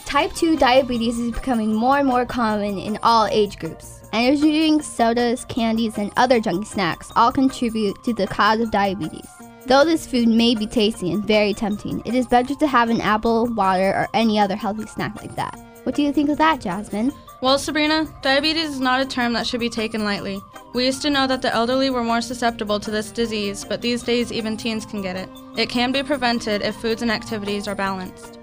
Type 2 diabetes is becoming more and more common in all age groups. Energy drinks, sodas, candies, and other junky snacks all contribute to the cause of diabetes. Though this food may be tasty and very tempting, it is better to have an apple, water, or any other healthy snack like that. What do you think of that, Jasmine? Well, Sabrina, diabetes is not a term that should be taken lightly. We used to know that the elderly were more susceptible to this disease, but these days even teens can get it. It can be prevented if foods and activities are balanced.